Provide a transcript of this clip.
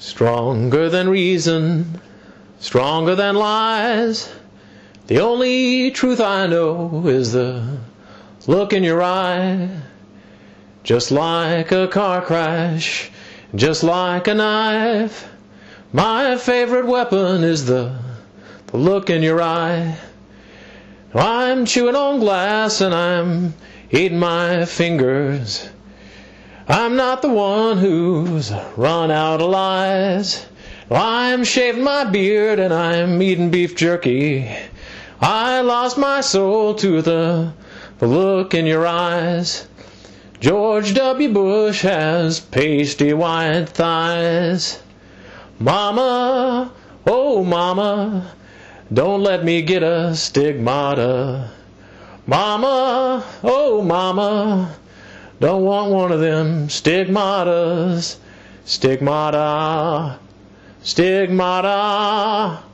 Stronger than reason, stronger than lies. The only truth I know is the look in your eye. Just like a car crash, just like a knife, my favorite weapon is the look in your eye. I'm chewing on glass and I'm eating my fingers. I'm not the one who's run out of lies. I'm shaving my beard and I'm eating beef jerky. I lost my soul to the look in your eyes. George W. Bush has pasty white thighs. Mama, oh mama, don't let me get a stigmata. Mama, oh mama, don't want one of them stigmatas. Stigmata, stigmata.